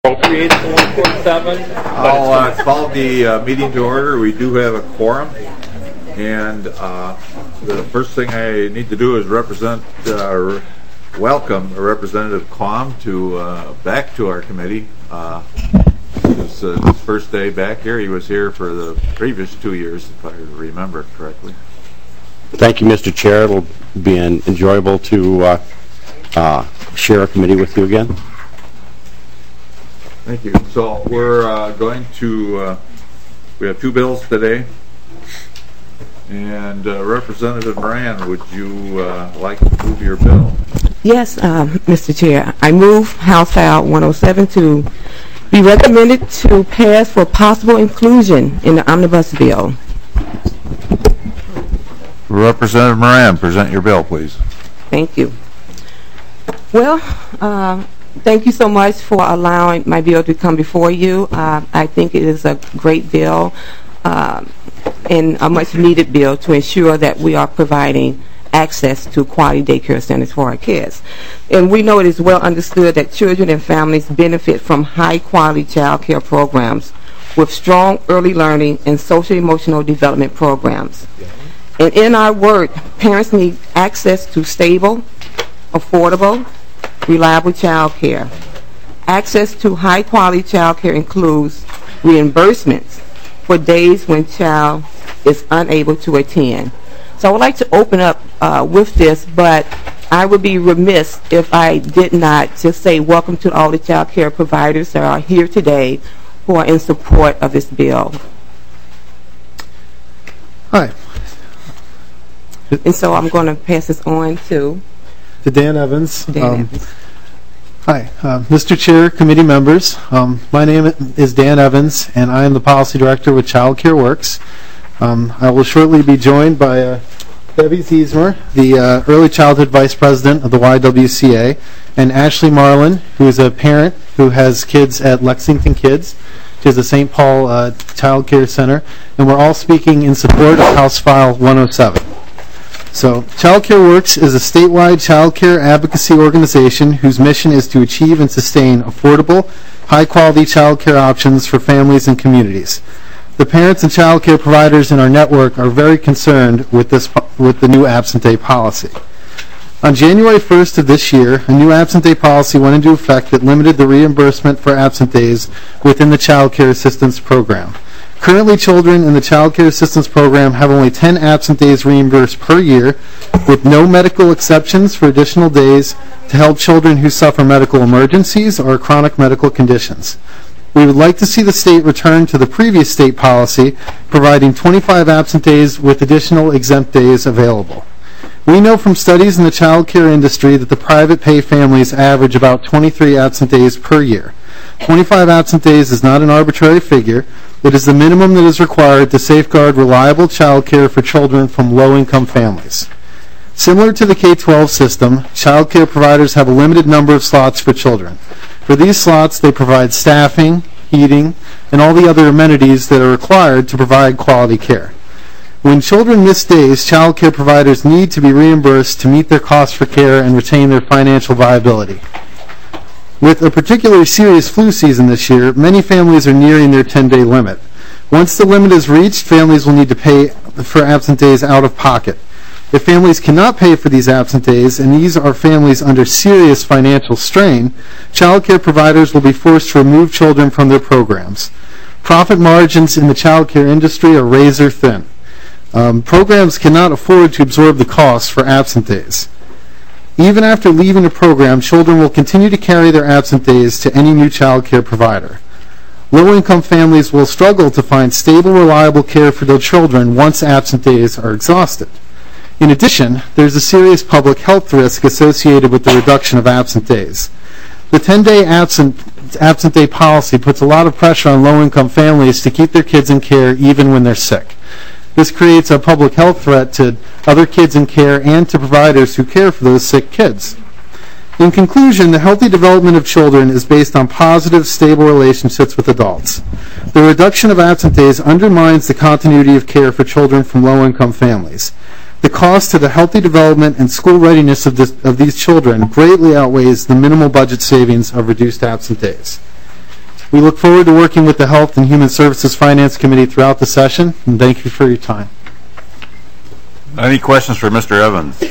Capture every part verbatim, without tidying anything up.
Appropriate one forty-seven. I'll uh, call the uh, meeting to order. We do have a quorum, and uh, the first thing I need to do is represent, uh, welcome Representative Quam to uh, back to our committee. Uh, this is his first day back here. He was here for the previous two years, if I remember correctly. Thank you, Mister Chair. It'll be an enjoyable to uh, uh, share a committee with you again. Thank you. So we're uh, going to, uh, we have two bills today. And uh, Representative Moran, would you uh, like to move your bill? Yes, um, Mister Chair. I move House File one oh seven to be recommended to pass for possible inclusion in the omnibus bill. Representative Moran, present your bill, please. Thank you. Well, uh, thank you so much for allowing my bill to come before you. Uh, I think it is a great bill uh, and a much needed bill to ensure that we are providing access to quality daycare centers for our kids. And we know it is well understood that children and families benefit from high quality child care programs with strong early learning and social emotional development programs. And in our word, parents need access to stable, affordable, reliable child care. Access to high quality child care includes reimbursements for days when child is unable to attend. So I would like to open up uh, with this, but I would be remiss if I did not just say welcome to all the child care providers that are here today who are in support of this bill. Hi. And so I'm going to pass this on to To Dan Evans. Dan um, Evans. Hi, uh, Mister Chair, committee members. Um, my name is Dan Evans, and I am the Policy Director with Child Care Works. Um, I will shortly be joined by uh, Debbie Ziesmer, the uh, Early Childhood Vice President of the Y W C A, and Ashley Marlin, who is a parent who has kids at Lexington Kids. She has a Saint Paul uh, Child Care Center, and we're all speaking in support of House File one oh seven. So, Child Care Works is a statewide child care advocacy organization whose mission is to achieve and sustain affordable, high-quality child care options for families and communities. The parents and child care providers in our network are very concerned with this with the new absent day policy. On January first of this year, a new absent day policy went into effect that limited the reimbursement for absent days within the Child Care Assistance Program. Currently, children in the Child Care Assistance Program have only ten absent days reimbursed per year, with no medical exceptions for additional days to help children who suffer medical emergencies or chronic medical conditions. We would like to see the state return to the previous state policy, providing twenty-five absent days with additional exempt days available. We know from studies in the child care industry that the private pay families average about twenty-three absent days per year. twenty-five absent days is not an arbitrary figure. It is the minimum that is required to safeguard reliable child care for children from low-income families. Similar to the K twelve system, child care providers have a limited number of slots for children. For these slots, they provide staffing, heating, and all the other amenities that are required to provide quality care. When children miss days, child care providers need to be reimbursed to meet their costs for care and retain their financial viability. With a particularly serious flu season this year, many families are nearing their ten-day limit. Once the limit is reached, families will need to pay for absent days out of pocket. If families cannot pay for these absent days, and these are families under serious financial strain, child care providers will be forced to remove children from their programs. Profit margins in the child care industry are razor thin. Um, programs cannot afford to absorb the costs for absent days. Even after leaving a program, children will continue to carry their absent days to any new child care provider. Low-income families will struggle to find stable, reliable care for their children once absent days are exhausted. In addition, there's a serious public health risk associated with the reduction of absent days. The ten-day absent, absent day policy puts a lot of pressure on low-income families to keep their kids in care even when they're sick. This creates a public health threat to other kids in care and to providers who care for those sick kids. In conclusion, the healthy development of children is based on positive, stable relationships with adults. The reduction of absent days undermines the continuity of care for children from low-income families. The cost to the healthy development and school readiness of, this, of these children greatly outweighs the minimal budget savings of reduced absent days. We look forward to working with the Health and Human Services Finance Committee throughout the session, and thank you for your time. Any questions for Mister Evans?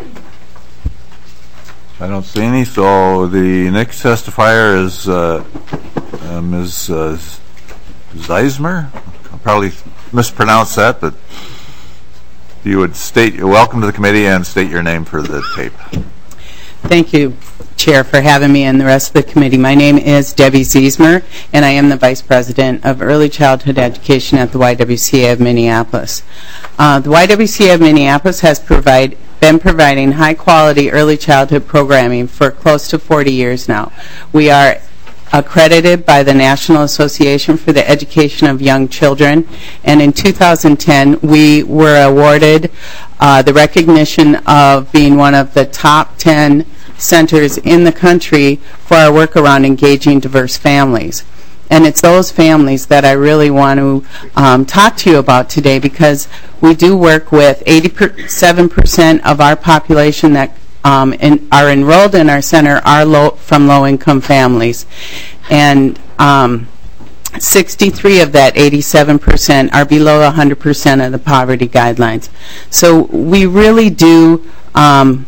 I don't see any, so the next testifier is uh, uh, Miz Uh, Zeismer. I'll probably mispronounce that, but if you would state, welcome to the committee and state your name for the tape. Thank you, Chair, for having me and the rest of the committee. My name is Debbie Zeismer, and I am the Vice President of Early Childhood Education at the Y W C A of Minneapolis. Uh, the Y W C A of Minneapolis has provide, been providing high-quality early childhood programming for close to forty years now. We are accredited by the National Association for the Education of Young Children, and in two thousand ten we were awarded uh, the recognition of being one of the top ten centers in the country for our work around engaging diverse families. And it's those families that I really want to um, talk to you about today, because we do work with eighty-seven percent of our population that Um, and are enrolled in our center are low, from low-income families, and um, sixty-three of that eighty-seven percent are below one hundred percent of the poverty guidelines. So we really do um,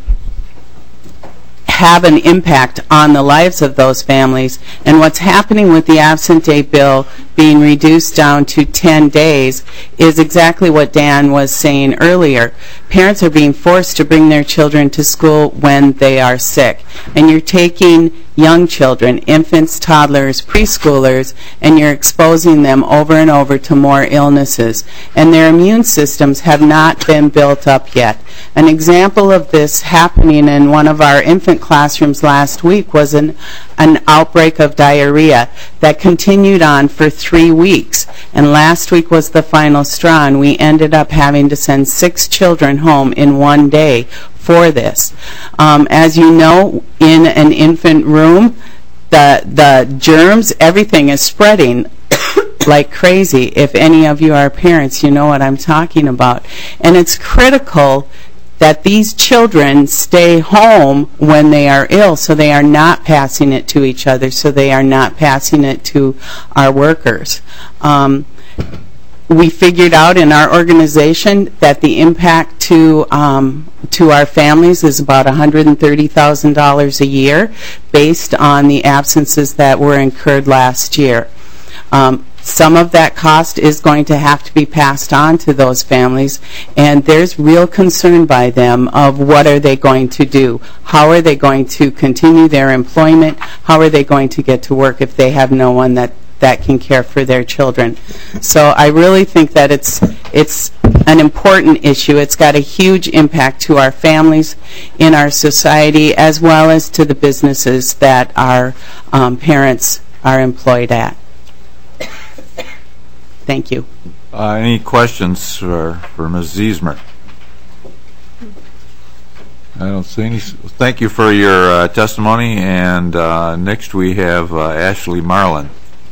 have an impact on the lives of those families, and what's happening with the absent day bill being reduced down to ten days is exactly what Dan was saying earlier. Parents are being forced to bring their children to school when they are sick, and you're taking young children, infants, toddlers, preschoolers, and you're exposing them over and over to more illnesses, and their immune systems have not been built up yet. An example of this happening in one of our infant classrooms last week was an, an outbreak of diarrhea that continued on for three weeks, and last week was the final straw, and we ended up having to send six children home in one day for this. Um, as you know, in an infant room, the the germs, everything is spreading like crazy. If any of you are parents, you know what I'm talking about. And it's critical that these children stay home when they are ill, so they are not passing it to each other, so they are not passing it to our workers. Um, we figured out in our organization that the impact to um, to our families is about one hundred thirty thousand dollars a year, based on the absences that were incurred last year. Um, Some of that cost is going to have to be passed on to those families, and there's real concern by them of what are they going to do. How are they going to continue their employment? How are they going to get to work if they have no one that, that can care for their children? So I really think that it's, it's an important issue. It's got a huge impact to our families in our society, as well as to the businesses that our um, parents are employed at. Thank you. Uh, any questions for, for Miz Zeismer? I don't see any. Thank you for your uh, testimony. And uh, next we have uh, Ashley Marlin.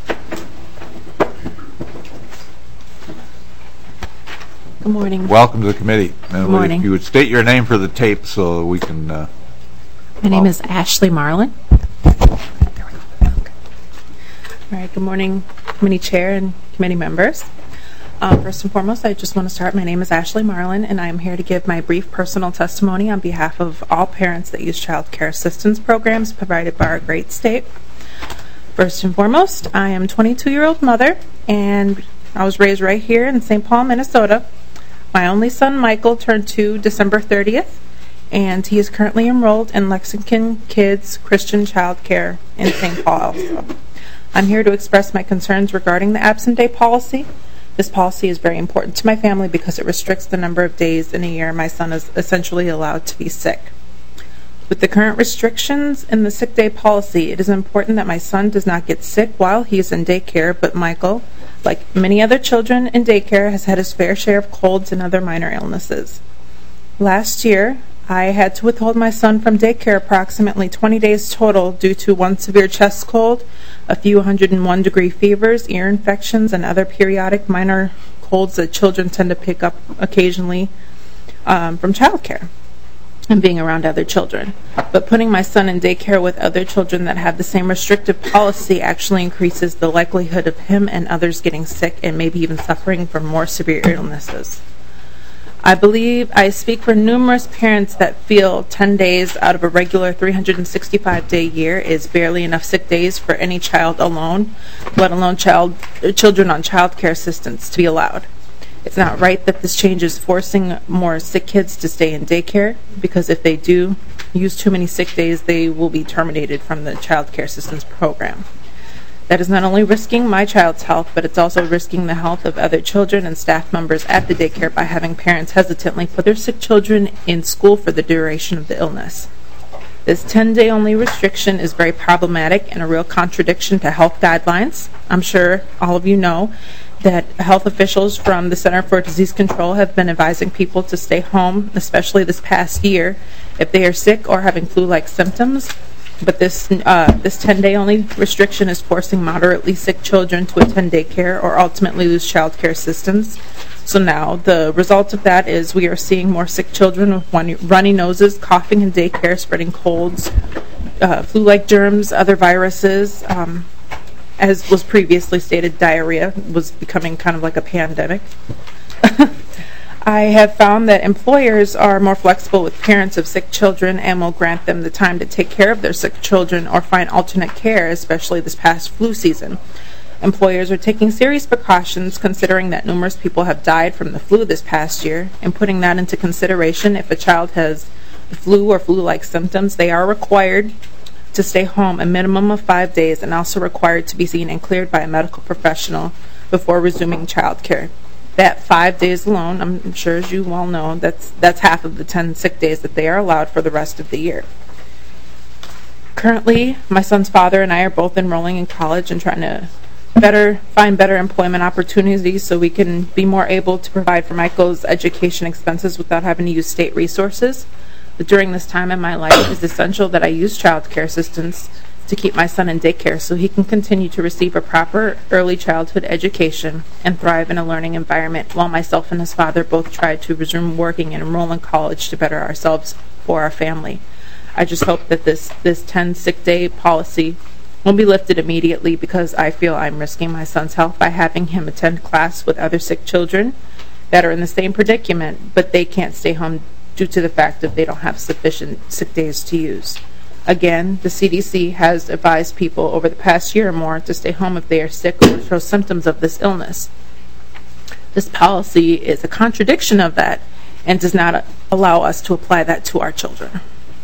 Good morning. Welcome to the committee. And Good morning. If you would state your name for the tape so we can... Uh, My name is Ashley Marlin. All right, good morning, committee chair and committee members. Um, first and foremost, I just want to start. My name is Ashley Marlin, and I am here to give my brief personal testimony on behalf of all parents that use child care assistance programs provided by our great state. First and foremost, I am a twenty-two-year-old mother, and I was raised right here in Saint Paul, Minnesota. My only son, Michael, turned two December thirtieth, and he is currently enrolled in Lexington Kids Christian Child Care in Saint Paul also. I'm here to express my concerns regarding the absent day policy. This policy is very important to my family because it restricts the number of days in a year my son is essentially allowed to be sick. With the current restrictions in the sick day policy, it is important that my son does not get sick while he is in daycare, but Michael, like many other children in daycare, has had his fair share of colds and other minor illnesses. Last year, I had to withhold my son from daycare approximately twenty days total due to one severe chest cold, a few one hundred one degree fevers, ear infections, and other periodic minor colds that children tend to pick up occasionally um, from childcare. and being around other children. But putting my son in daycare with other children that have the same restrictive policy actually increases the likelihood of him and others getting sick and maybe even suffering from more severe illnesses. I believe I speak for numerous parents that feel ten days out of a regular three hundred sixty-five day year is barely enough sick days for any child alone, let alone child, children on child care assistance to be allowed. It's not right that this change is forcing more sick kids to stay in daycare, because if they do use too many sick days, they will be terminated from the child care assistance program. That is not only risking my child's health, but it's also risking the health of other children and staff members at the daycare by having parents hesitantly put their sick children in school for the duration of the illness. This ten day only restriction is very problematic and a real contradiction to health guidelines. I'm sure all of you know that health officials from the Center for Disease Control have been advising people to stay home, especially this past year, if they are sick or having flu-like symptoms. But this uh, this ten day only restriction is forcing moderately sick children to attend daycare or ultimately lose child care assistance. So now the result of that is we are seeing more sick children with one, runny noses, coughing in daycare, spreading colds, uh, flu-like germs, other viruses. Um, as was previously stated, diarrhea was becoming kind of like a pandemic. I have found that employers are more flexible with parents of sick children and will grant them the time to take care of their sick children or find alternate care, especially this past flu season. Employers are taking serious precautions considering that numerous people have died from the flu this past year, and putting that into consideration, if a child has the flu or flu-like symptoms, they are required to stay home a minimum of five days and also required to be seen and cleared by a medical professional before resuming child care. That five days alone, I'm sure as you all know, that's that's half of the ten sick days that they are allowed for the rest of the year. Currently, my son's father and I are both enrolling in college and trying to better find better employment opportunities so we can be more able to provide for Michael's education expenses without having to use state resources. But during this time in my life, it's essential that I use child care assistance to keep my son in daycare so he can continue to receive a proper early childhood education and thrive in a learning environment, while myself and his father both try to resume working and enroll in college to better ourselves for our family. I just hope that this, this ten sick day policy will be lifted immediately, because I feel I'm risking my son's health by having him attend class with other sick children that are in the same predicament, but they can't stay home due to the fact that they don't have sufficient sick days to use. Again, the C D C has advised people over the past year or more to stay home if they are sick or show symptoms of this illness. This policy is a contradiction of that and does not allow us to apply that to our children.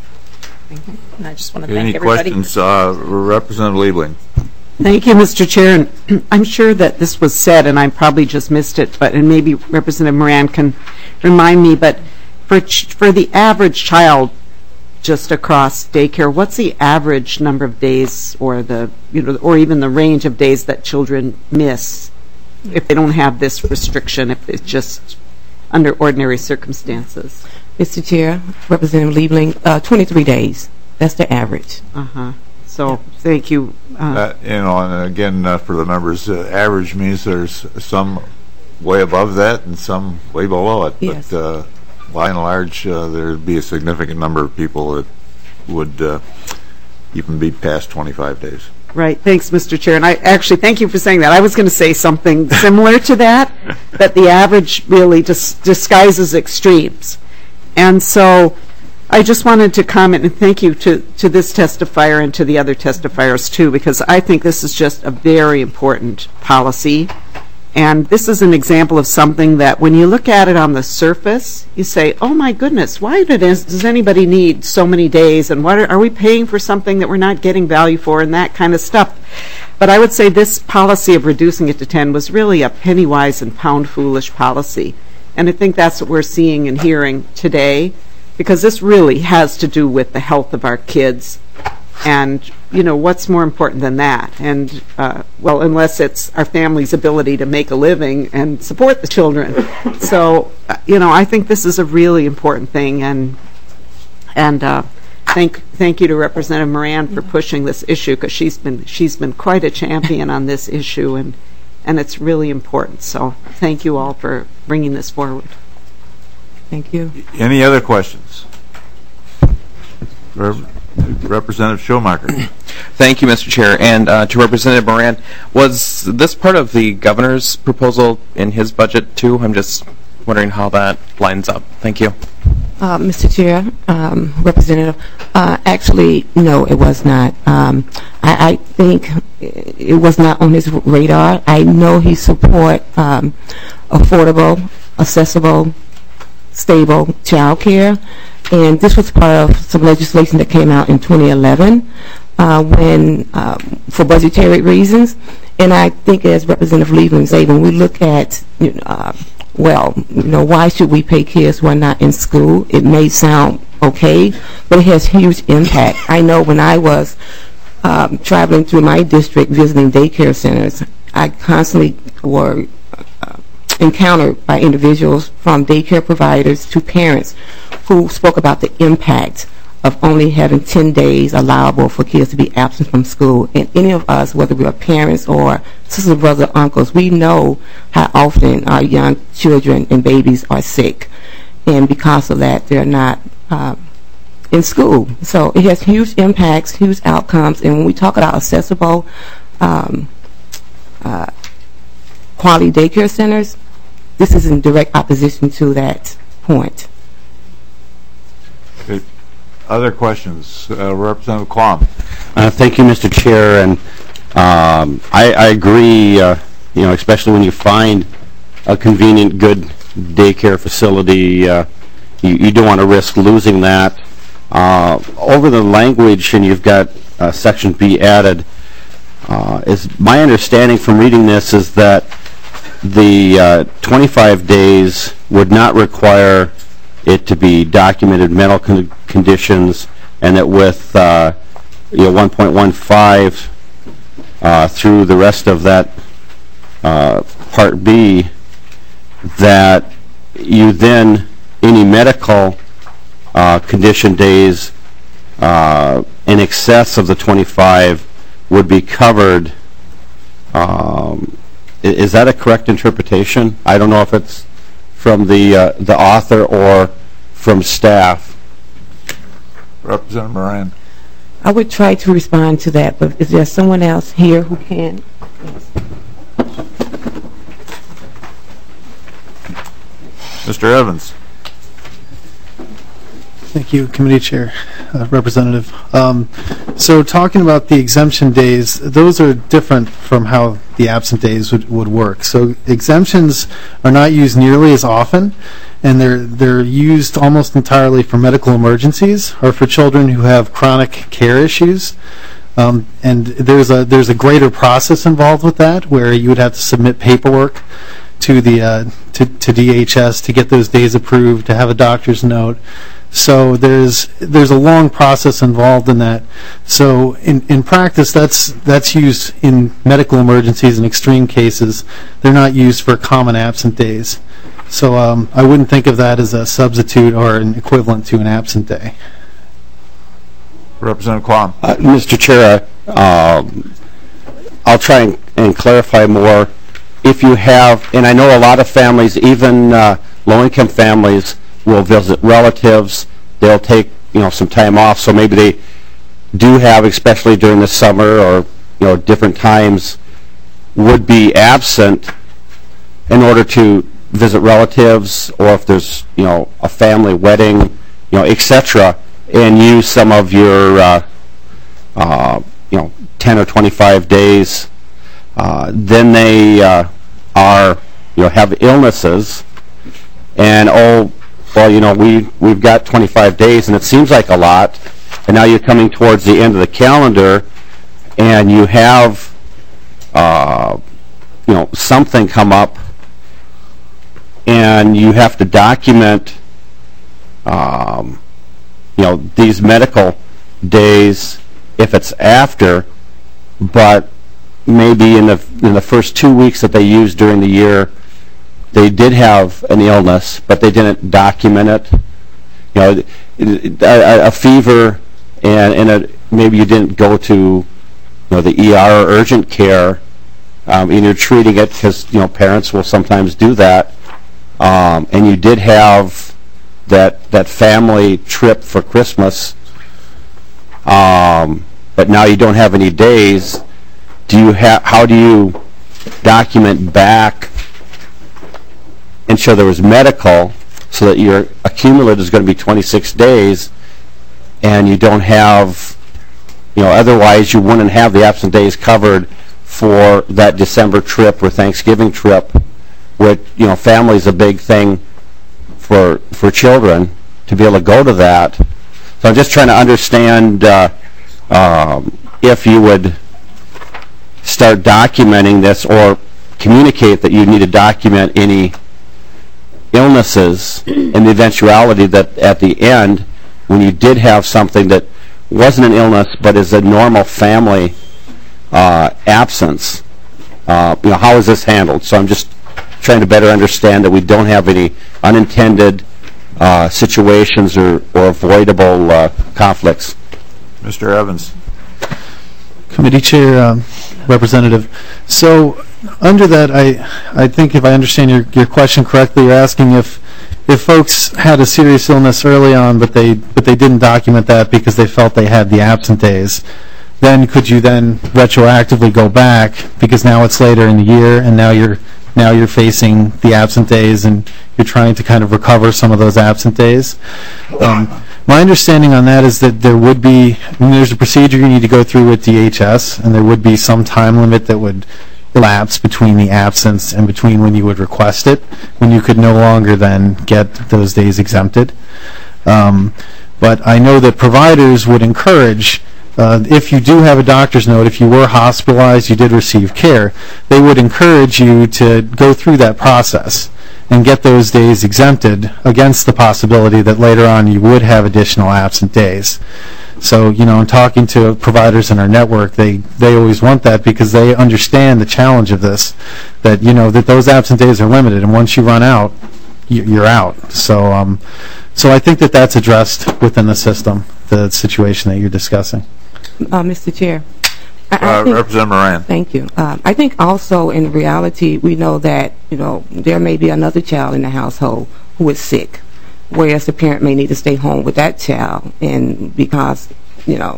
And I just want to thank Any everybody. questions, uh, Representative Liebling? Thank you, Mister Chair. And I'm sure that this was said, and I probably just missed it, but and maybe Representative Moran can remind me. But for ch- for the average child, just across daycare, what's the average number of days, or the you know, or even the range of days that children miss if they don't have this restriction? If it's just under ordinary circumstances. Mister Chair, Representative Liebling, uh, twenty-three days. That's the average. Uh-huh. So, thank you. Uh, Uh, you know, and again, uh, for the members, uh, average means there's some way above that and some way below it. Yes. But uh, by and large, uh, there'd be a significant number of people that would uh, even be past twenty-five days. Right. Thanks, Mister Chair. And I actually thank you for saying that. I was going to say something similar to that, that the average really dis- disguises extremes. And so I just wanted to comment and thank you to, to this testifier and to the other testifiers too, because I think this is just a very important policy. And this is an example of something that when you look at it on the surface, you say, oh my goodness, why did, does anybody need so many days? And what are, are we paying for something that we're not getting value for, and that kind of stuff? But I would say this policy of reducing it to ten was really a penny wise and pound foolish policy. And I think that's what we're seeing and hearing today, because this really has to do with the health of our kids. And, you know, what's more important than that? And, uh, well, unless it's our family's ability to make a living and support the children. So, uh, you know, I think this is a really important thing. And and uh, thank thank you to Representative Moran for pushing this issue, because she's been she's been quite a champion on this issue, and and it's really important. So thank you all for bringing this forward. Thank you. Any other questions? Rep- Representative Schomaker. Thank you, Mister Chair. And uh, to Representative Moran, was this part of the governor's proposal in his budget too? I'm just wondering how that lines up. Thank you. Uh, Mister Chair, um, Representative, uh, actually, no, it was not. Um, I, I think it was not on his radar. I know he support um, affordable, accessible, stable child care, and this was part of some legislation that came out in twenty eleven uh, when, uh, for budgetary reasons. And I think, as Representative Lieberman said, when we look at, you know, uh, well, you know, why should we pay kids who are not in school? It may sound okay, but it has huge impact. I know when I was um, traveling through my district visiting daycare centers, I constantly were uh, encountered by individuals from daycare providers to parents who spoke about the impact of only having ten days allowable for kids to be absent from school. And any of us, whether we are parents or sisters, brothers, uncles, we know how often our young children and babies are sick. And because of that, they're not uh, in school. So it has huge impacts, huge outcomes. And when we talk about accessible um, uh, quality daycare centers, this is in direct opposition to that point. Okay. Other questions? Uh, Representative Quam. Uh, thank you, Mister Chair, and um, I, I agree. Uh, you know, especially when you find a convenient, good daycare facility, uh, you, you don't want to risk losing that. Uh, over the language, and you've got uh, Section B added. Uh, is my understanding from reading this is that the uh, twenty-five days would not require it to be documented mental con conditions, and that with uh, you know one point one five uh, through the rest of that uh, Part B, that you then any medical uh, condition days uh, in excess of the twenty-five would be covered. Um, is that a correct interpretation? I don't know if it's from the uh, the author or from staff. Representative Moran. I would try to respond to that, but is there someone else here who can? Yes. Mister Evans. Thank you, Committee Chair, uh, Representative. Um, so talking about the exemption days, those are different from how the absent days would, would work. So exemptions are not used nearly as often, and they're, they're used almost entirely for medical emergencies or for children who have chronic care issues. Um, and there's a, there's a greater process involved with that, where you would have to submit paperwork to the uh, to, to D H S to get those days approved, to have a doctor's note. So there's there's a long process involved in that. So in, in practice, that's that's used in medical emergencies and extreme cases. They're not used for common absent days. So um, I wouldn't think of that as a substitute or an equivalent to an absent day. Representative Quam. Uh, Mister Chair, uh, I'll try and, and clarify more. If you have, and I know a lot of families, even uh, low-income families, will visit relatives. They'll take, you know, some time off, so maybe they do have, especially during the summer or, you know, different times, would be absent in order to visit relatives, or if there's, you know, a family wedding, you know, et cetera, and use some of your, uh, uh, you know, ten or twenty-five days. Uh, then they uh, are, you know, have illnesses, and oh, well, you know, we we've got twenty-five days, and it seems like a lot, and now you're coming towards the end of the calendar, and you have, uh, you know, something come up, and you have to document, um, you know, these medical days if it's after, but maybe in the in the first two weeks that they used during the year, they did have an illness, but they didn't document it. You know, a, a fever, and, and a, maybe you didn't go to, you know, the E R or urgent care, um, and you're treating it because, you know, parents will sometimes do that, um, and you did have that that family trip for Christmas, um, but now you don't have any days, do you have, how do you document back and show there was medical so that your accumulative is going to be twenty-six days and you don't have, you know, otherwise you wouldn't have the absent days covered for that December trip or Thanksgiving trip, which, you know, family's a big thing for for children to be able to go to that. So I'm just trying to understand uh, um, if you would start documenting this or communicate that you need to document any illnesses in the eventuality that at the end, when you did have something that wasn't an illness but is a normal family uh, absence, uh, you know, how is this handled? So I'm just trying to better understand that we don't have any unintended uh, situations or, or avoidable uh, conflicts. Mister Evans. Committee Chair, um, Representative. So under that, I I think if I understand your, your question correctly, you're asking if if folks had a serious illness early on, but they but they didn't document that because they felt they had the absent days, then could you then retroactively go back because now it's later in the year and now you're now you're facing the absent days and you're trying to kind of recover some of those absent days? Um, my understanding on that is that there would be, I mean, there's a procedure you need to go through with D H S, and there would be some time limit that would elapse between the absence and between when you would request it, when you could no longer then get those days exempted. Um, but I know that providers would encourage, uh, if you do have a doctor's note, if you were hospitalized, you did receive care, they would encourage you to go through that process and get those days exempted against the possibility that later on you would have additional absent days. So, you know, in talking to providers in our network, they, they always want that because they understand the challenge of this, that, you know, that those absent days are limited, and once you run out, you, you're out. So, um, so I think that that's addressed within the system, the situation that you're discussing. Uh, Mister Chair. I, I Uh, think, Representative Moran. Thank you. Um, I think also in reality, we know that, you know, there may be another child in the household who is sick, whereas the parent may need to stay home with that child, and because, you know,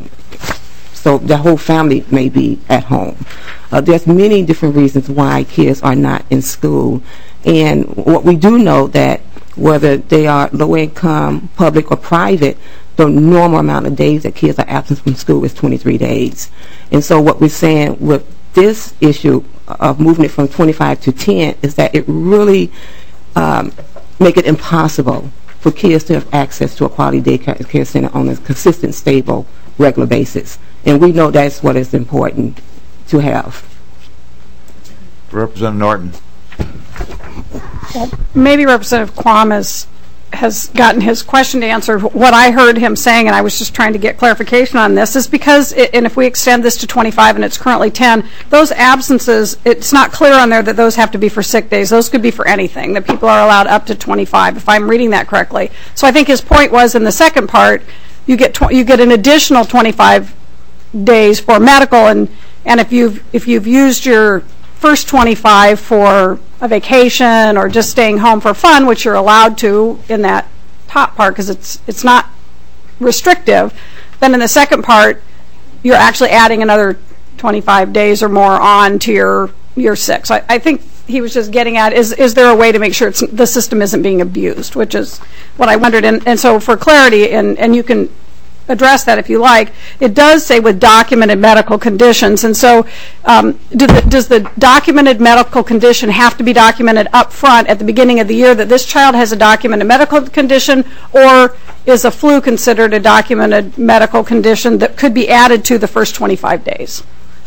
so the whole family may be at home. Uh, there's many different reasons why kids are not in school, and what we do know that whether they are low income, public, or private, the normal amount of days that kids are absent from school is twenty-three days. And so what we're saying with this issue of moving it from twenty-five to ten is that it really um, make it impossible for kids to have access to a quality daycare care center on a consistent, stable, regular basis. And we know that's what is important to have. Representative Norton. Well, maybe Representative Quam has, has gotten his question answered. What I heard him saying, and I was just trying to get clarification on this, is because, it, and if we extend this to twenty-five and it's currently ten, those absences, it's not clear on there that those have to be for sick days. Those could be for anything, that people are allowed up to twenty-five, if I'm reading that correctly. So I think his point was in the second part, you get tw you get an additional twenty-five days for medical, and, and if you've, if you've used your first twenty-five for a vacation or just staying home for fun, which you're allowed to in that top part because it's it's not restrictive, then in the second part you're actually adding another twenty-five days or more on to your your six. So I, I think he was just getting at, is is there a way to make sure it's, the system isn't being abused, which is what I wondered. And, and so for clarity, and, and you can address that if you like, it does say with documented medical conditions. And so um, do the, does the documented medical condition have to be documented up front at the beginning of the year that this child has a documented medical condition, or is a flu considered a documented medical condition that could be added to the first twenty-five days?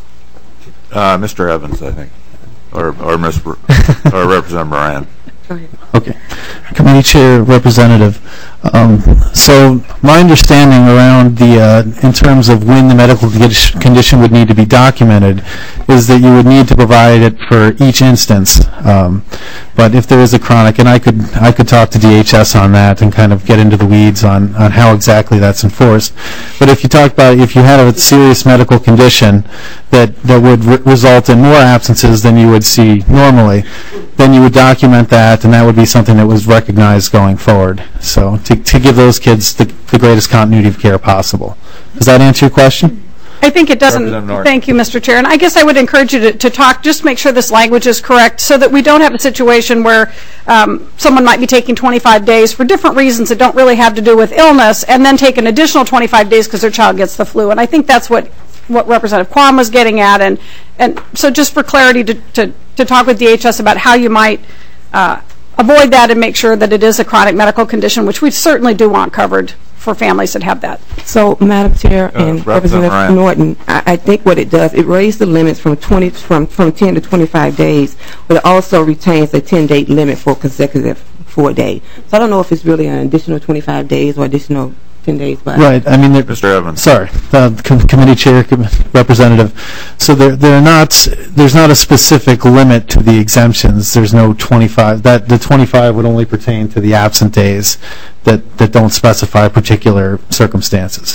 Uh, Mister Evans, I think, or or Miz or Representative Moran. Go ahead. Okay. Committee Chair, Representative. Um, so my understanding around the, uh, in terms of when the medical condition would need to be documented, is that you would need to provide it for each instance. Um, but if there is a chronic, and I could I could talk to D H S on that and kind of get into the weeds on on how exactly that's enforced. But if you talk about if you had a serious medical condition that that would re result in more absences than you would see normally, then you would document that, and that would be something that was recognized going forward. So to, to give those kids the, the greatest continuity of care possible. Does that answer your question? I think it doesn't. Representative Norton. Thank you, Mister Chair. And I guess I would encourage you to, to talk, just make sure this language is correct so that we don't have a situation where um, someone might be taking twenty-five days for different reasons that don't really have to do with illness and then take an additional twenty-five days because their child gets the flu. And I think that's what, what Representative Quam was getting at. And, and so just for clarity to, to, to talk with D H S about how you might uh, avoid that and make sure that it is a chronic medical condition, which we certainly do want covered for families that have that. So, Madam Chair Uh, and Representative Representative Norton, I, I think what it does, it raised the limits from twenty from from ten to twenty-five days, but it also retains a ten-day limit for consecutive four-day. So I don't know if it's really an additional twenty-five days or additional ten days. But Right. I mean, Mister Evans. Sorry, uh, com- committee chair, com- representative. So there, they're not. There's not a specific limit to the exemptions. There's no twenty-five. That the twenty-five would only pertain to the absent days that that don't specify particular circumstances.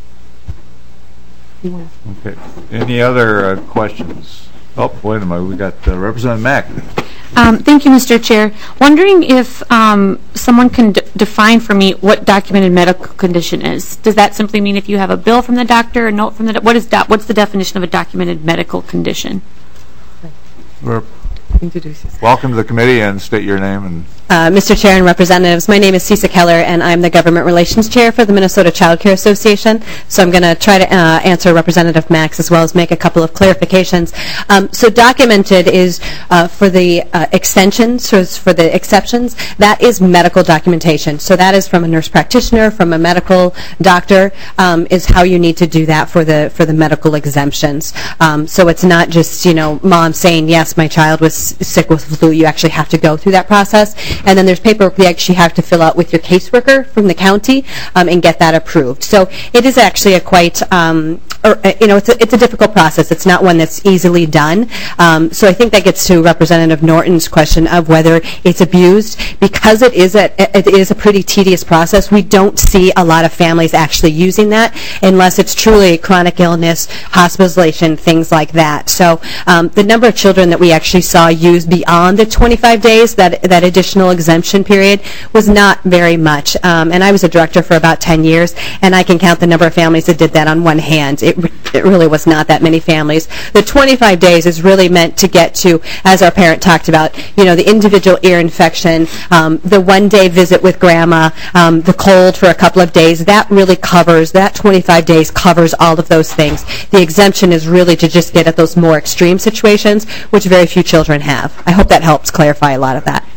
Okay. Any other uh, questions? Oh, wait a minute. We got uh, Representative Mack. Um, thank you, Mister Chair. Wondering if um, someone can d- define for me what documented medical condition is. Does that simply mean if you have a bill from the doctor, a note from the do- what is do- what's the definition of a documented medical condition? We're introduce yourself. welcome to the committee and state your name and. Uh, Mister Chair and Representatives, my name is Cisa Keller, and I'm the Government Relations Chair for the Minnesota Child Care Association. So I'm going to try to uh, answer Representative Max as well as make a couple of clarifications. Um, so documented is uh, for the uh, extensions, so it's for the exceptions, that is medical documentation. So that is from a nurse practitioner, from a medical doctor, um, is how you need to do that for the for the medical exemptions. Um, so it's not just, you know, mom saying, yes, my child was sick with flu. You actually have to go through that process. And then there's paperwork you actually have to fill out with your caseworker from the county um, and get that approved. So it is actually a quite, um, or, uh, you know, it's a, it's a difficult process. It's not one that's easily done. Um, so I think that gets to Representative Norton's question of whether it's abused. Because it is a it is a pretty tedious process, we don't see a lot of families actually using that unless it's truly chronic illness, hospitalization, things like that. So um, the number of children that we actually saw use beyond the twenty-five days, that that additional exemption period, was not very much. Um, and I was a director for about ten years, and I can count the number of families that did that on one hand. It, re- it really was not that many families. The twenty-five days is really meant to get to, as our parent talked about, you know, the individual ear infection, um, the one-day visit with grandma, um, the cold for a couple of days. That really covers, that twenty-five days covers all of those things. The exemption is really to just get at those more extreme situations, which very few children have. I hope that helps clarify a lot of that.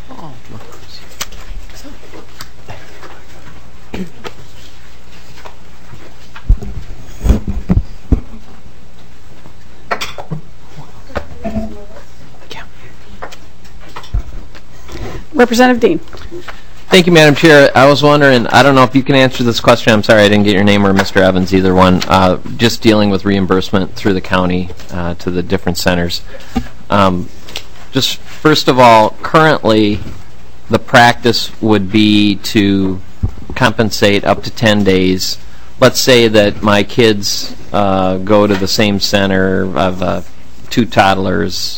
Representative Dean. Thank you, Madam Chair. I was wondering, I don't know if you can answer this question. I'm sorry I didn't get your name or Mister Evans, either one. Uh, just dealing with reimbursement through the county uh, to the different centers. Um, just first of all, currently the practice would be to compensate up to ten days. Let's say that my kids uh, go to the same center of uh, two toddlers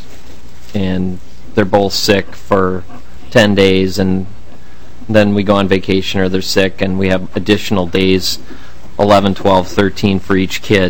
and they're both sick for ten days, and then we go on vacation or they're sick and we have additional days, eleven, twelve, thirteen for each kid.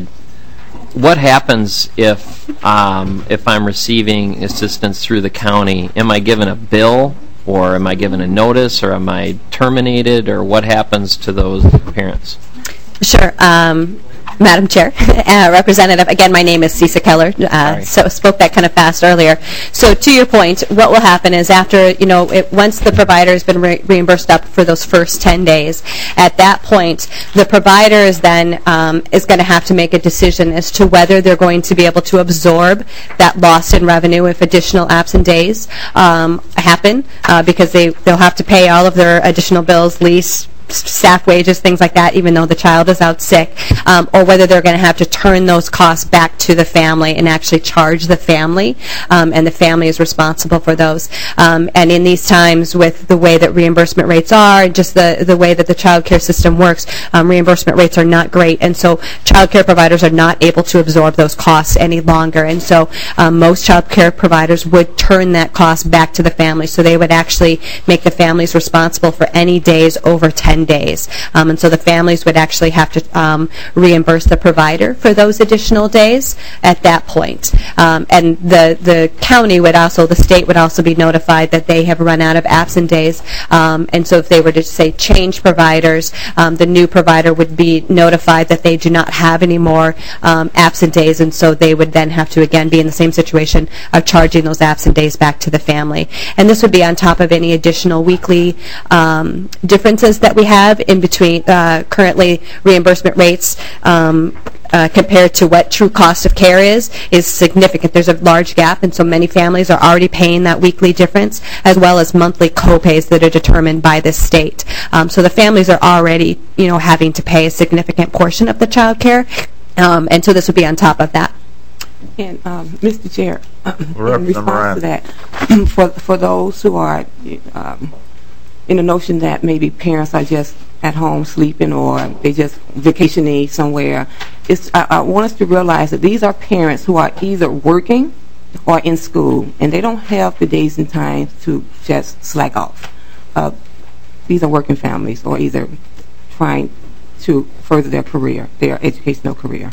What happens if um, if I'm receiving assistance through the county? Am I given a bill, or am I given a notice, or am I terminated, or what happens to those parents? Sure. Um, Madam Chair, uh, Representative, again, my name is Cisa Keller, uh, so spoke that kind of fast earlier. So to your point, what will happen is after, you know, it, once the provider has been re- reimbursed up for those first ten days, at that point, the provider is then um, is going to have to make a decision as to whether they're going to be able to absorb that loss in revenue if additional absent days um, happen, uh, because they, they'll have to pay all of their additional bills, lease, staff wages, things like that, even though the child is out sick, um, or whether they're going to have to turn those costs back to the family and actually charge the family, um, and the family is responsible for those. Um, and in these times, with the way that reimbursement rates are, and just the, the way that the child care system works, um, reimbursement rates are not great, and so child care providers are not able to absorb those costs any longer. And so um, most child care providers would turn that cost back to the family, so they would actually make the families responsible for any days over ten ten days. Um, and so the families would actually have to um, reimburse the provider for those additional days at that point. Um, and the, the county would also, the state would also be notified that they have run out of absent days. Um, and so if they were to, say, change providers, um, the new provider would be notified that they do not have any more um, absent days, and so they would then have to, again, be in the same situation of charging those absent days back to the family. And this would be on top of any additional weekly um, differences that we have in between uh, currently reimbursement rates um, uh, compared to what true cost of care is, is significant. There's a large gap, and so many families are already paying that weekly difference, as well as monthly co-pays that are determined by the state. Um, so the families are already, you know, having to pay a significant portion of the child care, um, and so this would be on top of that. And um, Mister Chair, Rep. in response to that, for for those who are um, in the notion that maybe parents are just at home sleeping or they just vacationing somewhere, it's, I, I want us to realize that these are parents who are either working or in school, and they don't have the days and times to just slack off. Uh, these are working families, or either trying to further their career, their educational career.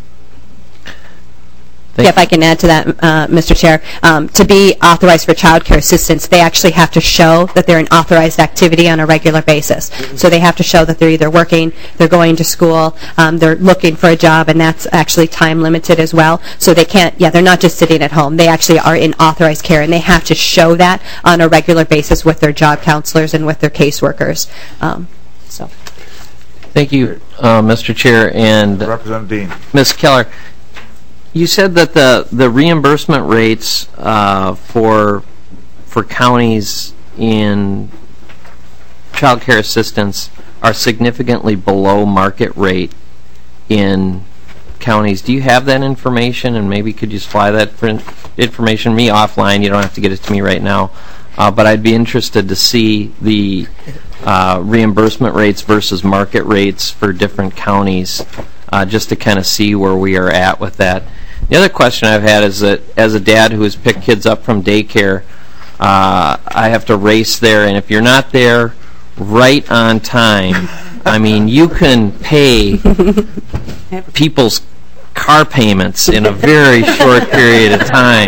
Yeah, if I can add to that, uh, Mister Chair, um, to be authorized for child care assistance, they actually have to show that they're an authorized activity on a regular basis. So they have to show that they're either working, they're going to school, um, they're looking for a job, and that's actually time limited as well. So they can't, yeah, they're not just sitting at home. They actually are in authorized care, and they have to show that on a regular basis with their job counselors and with their caseworkers. Um, so. Thank you, uh, Mister Chair. And Representative Dean. Miz Keller, you said that the, the reimbursement rates uh, for for counties in child care assistance are significantly below market rate in counties. Do you have that information? And maybe could you supply that for information to me offline? You don't have to get it to me right now. Uh, but I'd be interested to see the uh, reimbursement rates versus market rates for different counties, uh, just to kind of see where we are at with that. The other question I've had is that as a dad who has picked kids up from daycare, uh, I have to race there, and if you're not there right on time, I mean, you can pay people's car payments in a very short period of time,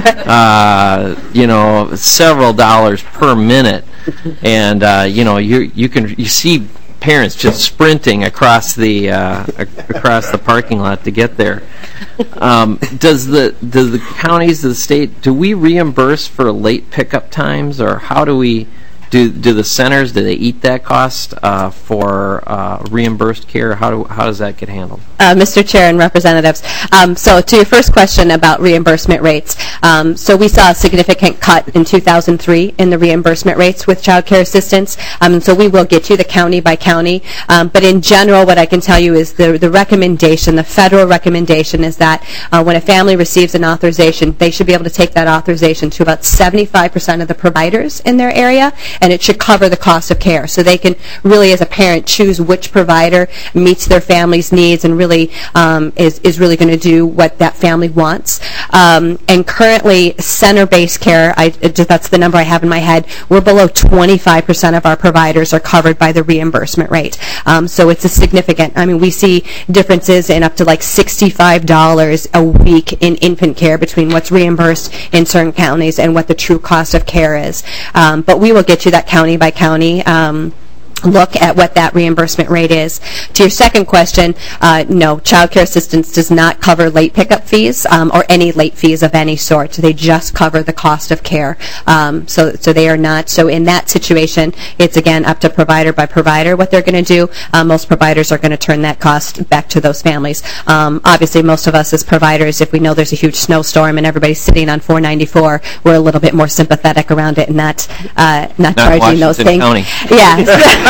uh, you know, several dollars per minute, and uh, you know, you you can you see parents just sprinting across the uh, across the parking lot to get there. Um, does the does the counties, the state, do we reimburse for late pickup times, or how do we do do the centers, do they eat that cost uh, for uh, reimbursed care? How do how does that get handled? Uh, Mister Chair and representatives, um, so to your first question about reimbursement rates, um, so we saw a significant cut in two thousand three in the reimbursement rates with child care assistance, um, and so we will get you the county by county, um, but in general what I can tell you is the, the recommendation, the federal recommendation is that uh, when a family receives an authorization, they should be able to take that authorization to about seventy-five percent of the providers in their area, and it should cover the cost of care. So they can really, as a parent, choose which provider meets their family's needs and really um, is, is really going to do what that family wants. Um, and currently, center-based care, I, it, that's the number I have in my head, we're below twenty-five percent of our providers are covered by the reimbursement rate. Um, so it's a significant, I mean, we see differences in up to like sixty-five dollars a week in infant care between what's reimbursed in certain counties and what the true cost of care is. Um, but we will get you that county by county um, look at what that reimbursement rate is. To your second question, uh, no, child care assistance does not cover late pickup fees um, or any late fees of any sort. They just cover the cost of care. Um, so, so they are not. So in that situation, it's again up to provider by provider what they're going to do. Um, most providers are going to turn that cost back to those families. Um, obviously, most of us as providers, if we know there's a huge snowstorm and everybody's sitting on four ninety-four, we're a little bit more sympathetic around it and not uh, not, not charging Washington those things. County. Yeah.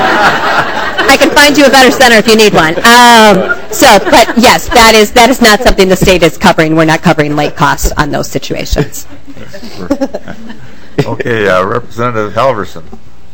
I can find you a better center if you need one. Um, so, but yes, that is that is not something the state is covering. We're not covering late costs on those situations. Okay, uh, Representative Halverson.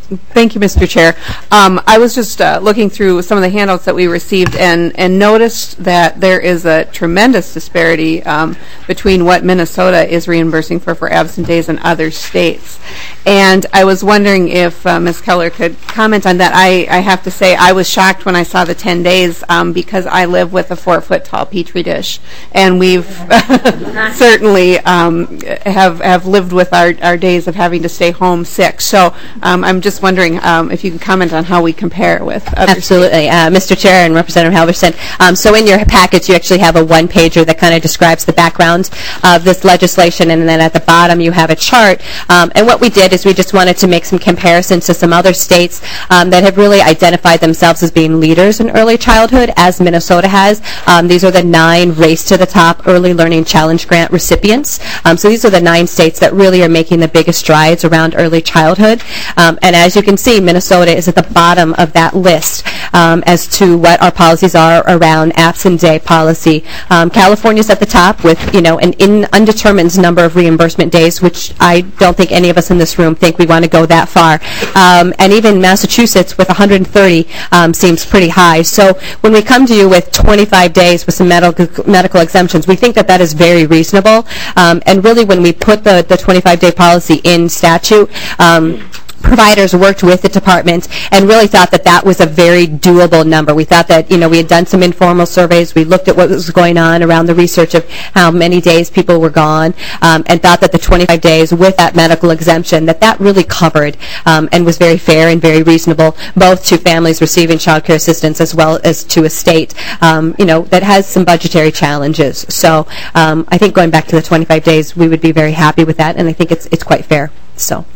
Thank you, Mister Chair. Um, I was just uh, looking through some of the handouts that we received and, and noticed that there is a tremendous disparity um, between what Minnesota is reimbursing for for absent days and other states. And I was wondering if uh, Miz Keller could comment on that. I, I have to say I was shocked when I saw the ten days um, because I live with a four-foot-tall Petri dish. And we've certainly um, have, have lived with our, our days of having to stay home sick. So um, I'm just wondering um, if you can comment on how we compare with other Absolutely. Uh, Mister Chair and Representative Halverson, um, so in your package you actually have a one-pager that kind of describes the background of this legislation, and then at the bottom you have a chart. Um, and what we did is we just wanted to make some comparisons to some other states um, that have really identified themselves as being leaders in early childhood, as Minnesota has. Um, these are the nine Race to the Top Early Learning Challenge Grant recipients. Um, so these are the nine states that really are making the biggest strides around early childhood. Um, and as you can see, Minnesota is at the bottom of that list um, as to what our policies are around absent day policy. Um, California's at the top with, you know, an in undetermined number of reimbursement days, which I don't think any of us in this room think we want to go that far. Um, and even Massachusetts with one hundred thirty um, seems pretty high. So when we come to you with twenty-five days with some medical medical exemptions, we think that that is very reasonable. Um, and really, when we put the the twenty-five day policy in statute, um, providers worked with the department and really thought that that was a very doable number. We thought that, you know, we had done some informal surveys. We looked at what was going on around the research of how many days people were gone um, and thought that the twenty-five days with that medical exemption, that that really covered um, and was very fair and very reasonable, both to families receiving child care assistance as well as to a state, um, you know, that has some budgetary challenges. So um, I think going back to the twenty-five days, we would be very happy with that, and I think it's it's quite fair. So.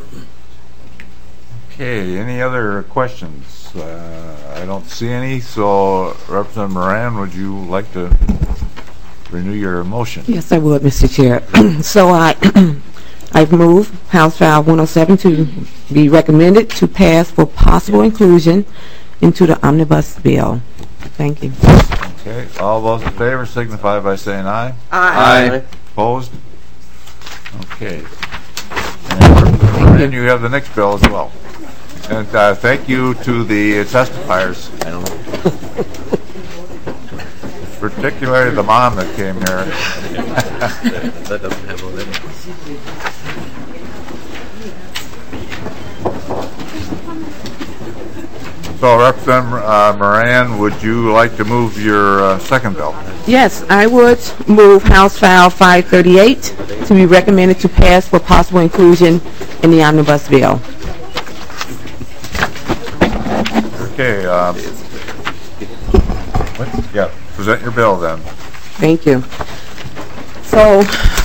Okay, any other questions? Uh, I don't see any, so Representative Moran, would you like to renew your motion? Yes, I would, Mister Chair. So I, I've moved House File one oh seven to be recommended to pass for possible inclusion into the omnibus bill. Thank you. Okay, all those in favor signify by saying aye. Aye. Aye. Opposed? Okay. And then you have the next bill as well. And uh, thank you to the testifiers. I don't know. Particularly the mom that came here. That doesn't have a limit. So, Representative uh, Moran, would you like to move your uh, second bill? Yes, I would move House File five thirty-eight to be recommended to pass for possible inclusion in the omnibus bill. Okay. Um, what? Yeah, present your bill then. Thank you. So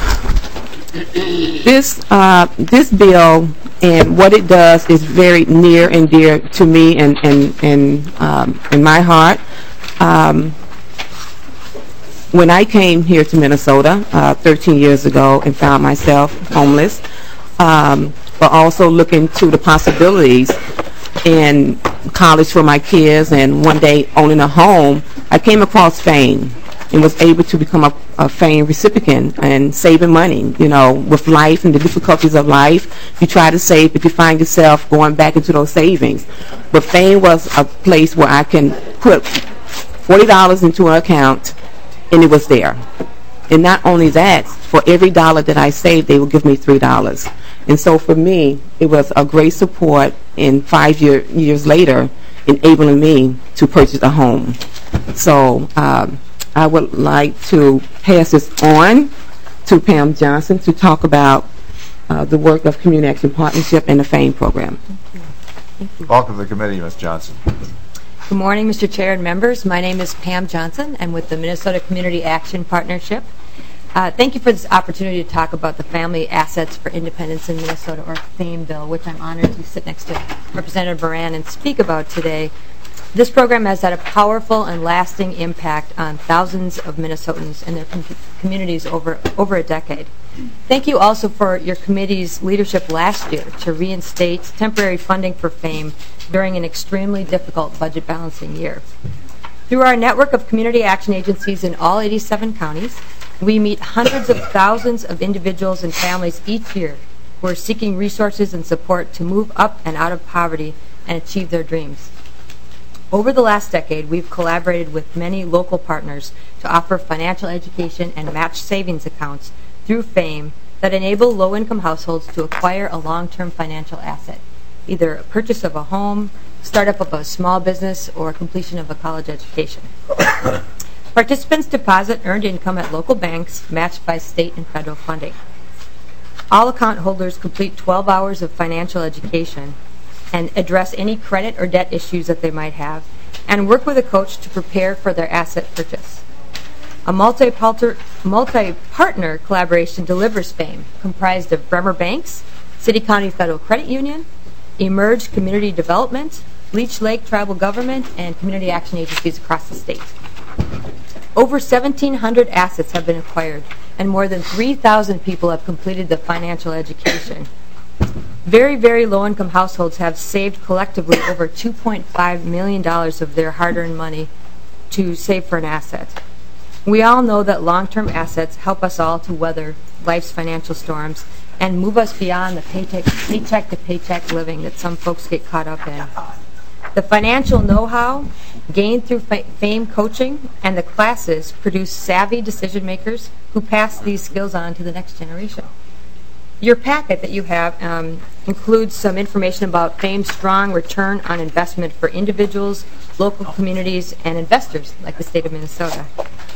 this uh, this bill and what it does is very near and dear to me and and and um, in my heart. Um, when I came here to Minnesota uh, thirteen years ago and found myself homeless, um, but also looking to the possibilities in college for my kids and one day owning a home, I came across FAME and was able to become a, a FAME recipient and saving money. You know, with life and the difficulties of life, you try to save, but you find yourself going back into those savings. But FAME was a place where I can put forty dollars into an account and it was there. And not only that, for every dollar that I saved, they would give me three dollars. And so for me, it was a great support in five year, years later, enabling me to purchase a home. So um, I would like to pass this on to Pam Johnson to talk about uh, the work of Community Action Partnership and the FAME program. Thank you. Welcome to the committee, Miz Johnson. Good morning, Mister Chair and members. My name is Pam Johnson. I'm with the Minnesota Community Action Partnership. Uh, thank you for this opportunity to talk about the Family Assets for Independence in Minnesota, or FAME bill, which I'm honored to sit next to Representative Moran and speak about today. This program has had a powerful and lasting impact on thousands of Minnesotans and their com communities over, over a decade. Thank you also for your committee's leadership last year to reinstate temporary funding for FAME during an extremely difficult budget balancing year. Through our network of community action agencies in all eighty-seven counties, we meet hundreds of thousands of individuals and families each year who are seeking resources and support to move up and out of poverty and achieve their dreams. Over the last decade, we've collaborated with many local partners to offer financial education and match savings accounts through FAME that enable low-income households to acquire a long-term financial asset, either a purchase of a home, startup of a small business, or completion of a college education. Participants deposit earned income at local banks matched by state and federal funding. All account holders complete twelve hours of financial education and address any credit or debt issues that they might have, and work with a coach to prepare for their asset purchase. A multi-partner multi-partner collaboration delivers FAME, comprised of Bremer Banks, City County Federal Credit Union, Emerge Community Development, Leech Lake Tribal Government, and community action agencies across the state. Over seventeen hundred assets have been acquired, and more than three thousand people have completed the financial education. Very, very low-income households have saved collectively over two point five million dollars of their hard-earned money to save for an asset. We all know that long-term assets help us all to weather life's financial storms and move us beyond the paycheck, paycheck to paycheck living that some folks get caught up in. The financial know-how gained through FAME coaching and the classes produce savvy decision makers who pass these skills on to the next generation. Your packet that you have um, includes some information about FAME's strong return on investment for individuals, local communities, and investors like the state of Minnesota.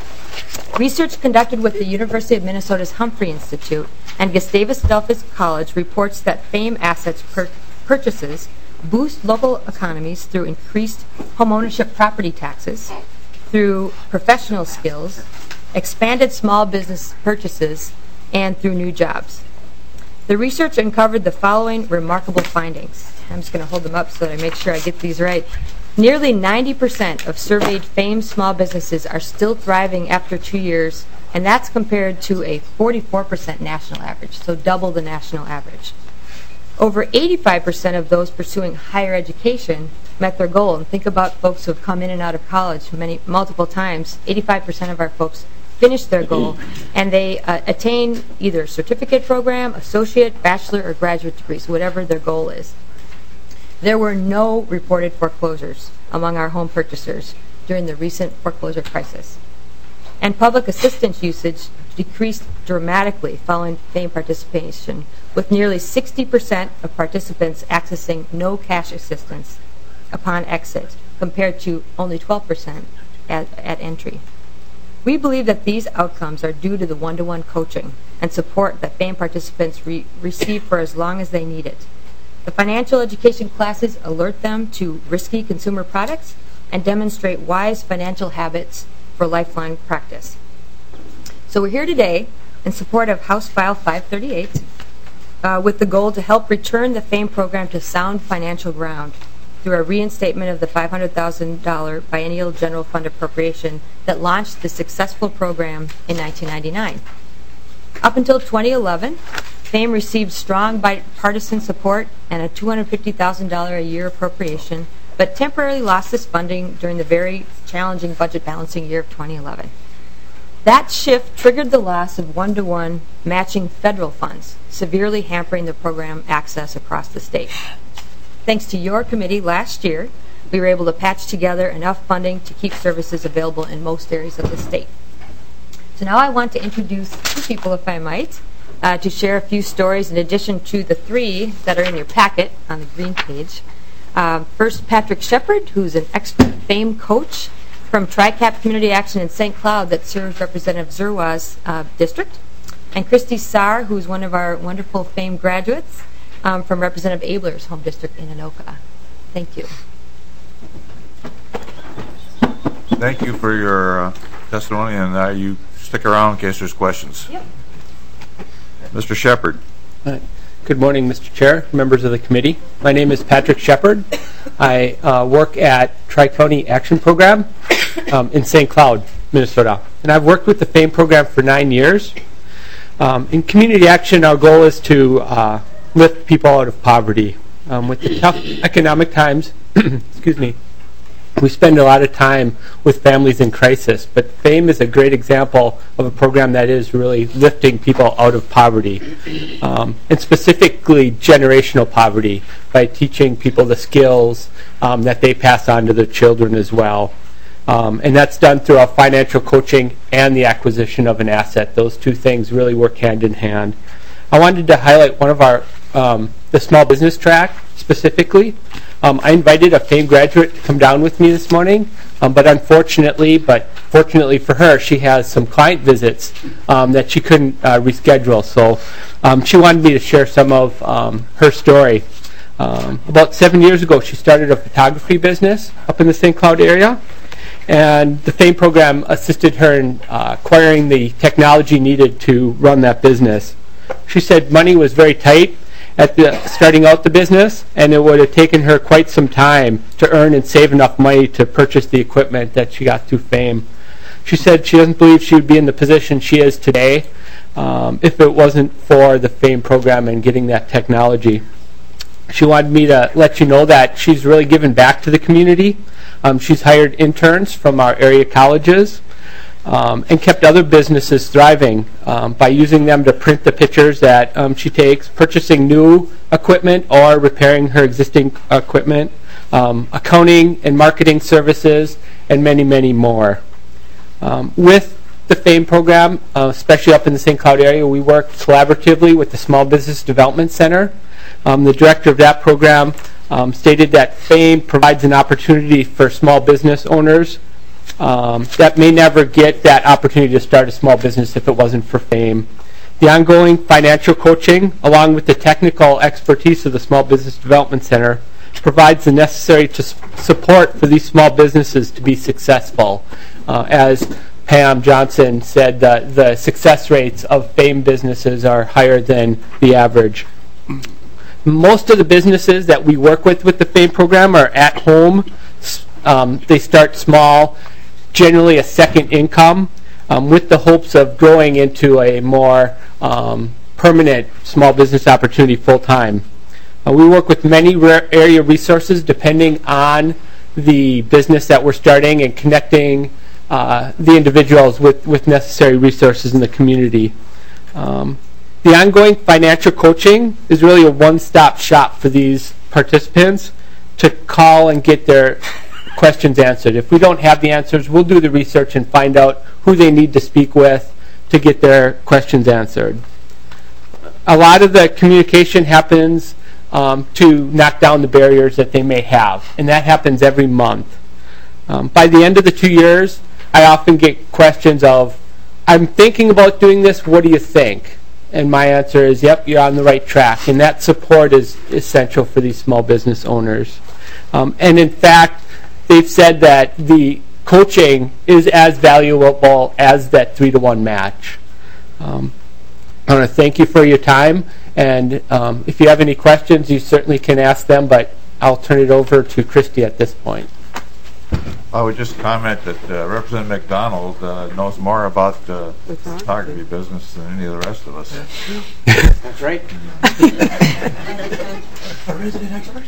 Research conducted with the University of Minnesota's Humphrey Institute and Gustavus Adolphus College reports that FAME assets per purchases boost local economies through increased homeownership property taxes, through professional skills, expanded small business purchases, and through new jobs. The research uncovered the following remarkable findings. I'm just going to hold them up so that I make sure I get these right. Nearly ninety percent of surveyed FAME small businesses are still thriving after two years, and that's compared to a forty-four percent national average, so double the national average. Over eighty-five percent of those pursuing higher education met their goal. And think about folks who have come in and out of college many multiple times. eighty-five percent of our folks finish their goal, and they uh, attain either a certificate program, associate, bachelor, or graduate degrees, whatever their goal is. There were no reported foreclosures among our home purchasers during the recent foreclosure crisis. And public assistance usage decreased dramatically following FAME participation, with nearly sixty percent of participants accessing no cash assistance upon exit, compared to only twelve percent at, at entry. We believe that these outcomes are due to the one-to-one coaching and support that FAME participants re receive for as long as they need it. The financial education classes alert them to risky consumer products and demonstrate wise financial habits for lifelong practice. So we're here today in support of House File five thirty-eight uh, with the goal to help return the FAME program to sound financial ground through a reinstatement of the five hundred thousand dollar biennial general fund appropriation that launched the successful program in nineteen ninety-nine. Up until twenty eleven, FAME received strong bipartisan support and a two hundred fifty thousand dollars a year appropriation, but temporarily lost this funding during the very challenging budget balancing year of twenty eleven. That shift triggered the loss of one-to-one matching federal funds, severely hampering the program access across the state. Thanks to your committee last year, we were able to patch together enough funding to keep services available in most areas of the state. So now I want to introduce two people, if I might, uh, to share a few stories in addition to the three that are in your packet on the green page. Uh, first, Patrick Shepard, who's an expert FAME coach from TRICAP Community Action in Saint Cloud that serves Representative Zerwa's uh, district, and Christy Saar, who's one of our wonderful FAME graduates um, from Representative Abler's home district in Anoka. Thank you. Thank you for your uh, testimony, and uh, you stick around in case there's questions. Yep. Mister Shepard. Uh, good morning, Mister Chair, members of the committee. My name is Patrick Shepard. I uh, work at Tri-County Action Program um, in Saint Cloud, Minnesota. And I've worked with the FAME program for nine years. Um, in community action, our goal is to uh, lift people out of poverty. Um, with the tough economic times, excuse me, We spend a lot of time with families in crisis, but FAME is a great example of a program that is really lifting people out of poverty, um, and specifically generational poverty, by teaching people the skills um, that they pass on to their children as well. Um, and that's done through our financial coaching and the acquisition of an asset. Those two things really work hand in hand. I wanted to highlight one of our, um, the small business track specifically. Um, I invited a FAME graduate to come down with me this morning, um, but unfortunately, but fortunately for her, she has some client visits um, that she couldn't uh, reschedule. So um, she wanted me to share some of um, her story. Um, about seven years ago, she started a photography business up in the Saint Cloud area, and the FAME program assisted her in uh, acquiring the technology needed to run that business. She said money was very tight at the starting out the business, and it would have taken her quite some time to earn and save enough money to purchase the equipment that she got through FAME. She said she doesn't believe she would be in the position she is today um, if it wasn't for the FAME program and getting that technology. She wanted me to let you know that she's really given back to the community. Um, she's hired interns from our area colleges, Um, and kept other businesses thriving um, by using them to print the pictures that um, she takes, purchasing new equipment or repairing her existing equipment, um, accounting and marketing services, and many, many more. Um, with the FAME program, uh, especially up in the Saint Cloud area, we work collaboratively with the Small Business Development Center. Um, the director of that program um, stated that FAME provides an opportunity for small business owners Um, that may never get that opportunity to start a small business if it wasn't for FAME. The ongoing financial coaching, along with the technical expertise of the Small Business Development Center, provides the necessary to support for these small businesses to be successful. Uh, as Pam Johnson said, the, the success rates of FAME businesses are higher than the average. Most of the businesses that we work with with the FAME program are at home. Um, they start small, generally a second income, um, with the hopes of growing into a more um, permanent small business opportunity full time. Uh, we work with many area resources depending on the business that we're starting and connecting uh, the individuals with, with necessary resources in the community. Um, the ongoing financial coaching is really a one-stop shop for these participants to call and get their questions answered. If we don't have the answers, we'll do the research and find out who they need to speak with to get their questions answered. A lot of the communication happens um, to knock down the barriers that they may have, and that happens every month. Um, by the end of the two years, I often get questions of, I'm thinking about doing this, what do you think? And my answer is, yep, you're on the right track, and that support is essential for these small business owners. Um, and in fact, they've said that the coaching is as valuable as that three to one match. Um, I want to thank you for your time, and um, if you have any questions, you certainly can ask them, but I'll turn it over to Christy at this point. I would just comment that uh, Representative McDonald uh, knows more about the uh, photography business than any of the rest of us. That's right. A resident expert?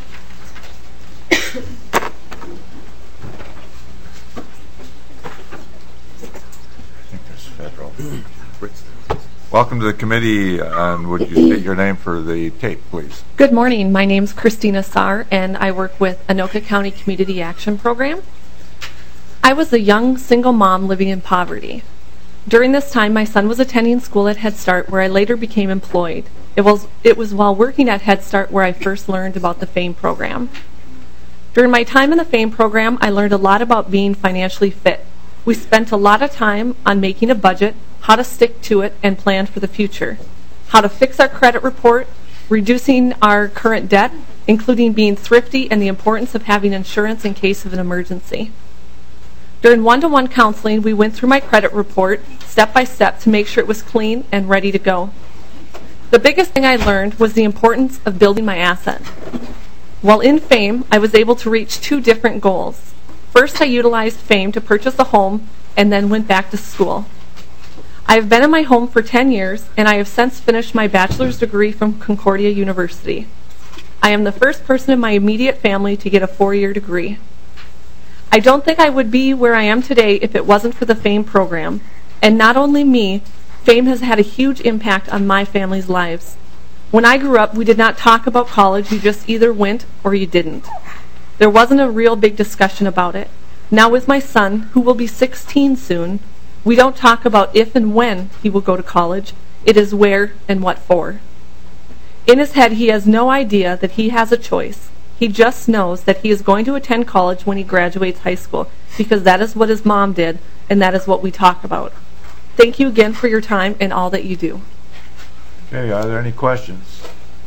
Federal. Welcome to the committee, and would you state your name for the tape, please? Good morning. My name's Christina Saar, and I work with Anoka County Community Action Program. I was a young single mom living in poverty. During this time, my son was attending school at Head Start, where I later became employed. It was, it was while working at Head Start where I first learned about the FAME program. During my time in the FAME program, I learned a lot about being financially fit. We spent a lot of time on making a budget, how to stick to it, and plan for the future. How to fix our credit report, reducing our current debt, including being thrifty, and the importance of having insurance in case of an emergency. During one-to-one counseling, we went through my credit report step by step to make sure it was clean and ready to go. The biggest thing I learned was the importance of building my asset. While in FAME, I was able to reach two different goals. First, I utilized FAME to purchase a home and then went back to school. I have been in my home for ten years, and I have since finished my bachelor's degree from Concordia University. I am the first person in my immediate family to get a four-year degree. I don't think I would be where I am today if it wasn't for the FAME program. And not only me, FAME has had a huge impact on my family's lives. When I grew up, we did not talk about college. You just either went or you didn't. There wasn't a real big discussion about it. Now with my son, who will be sixteen soon, we don't talk about if and when he will go to college. It is where and what for. In his head, he has no idea that he has a choice. He just knows that he is going to attend college when he graduates high school, because that is what his mom did, and that is what we talk about. Thank you again for your time and all that you do. Okay, are there any questions?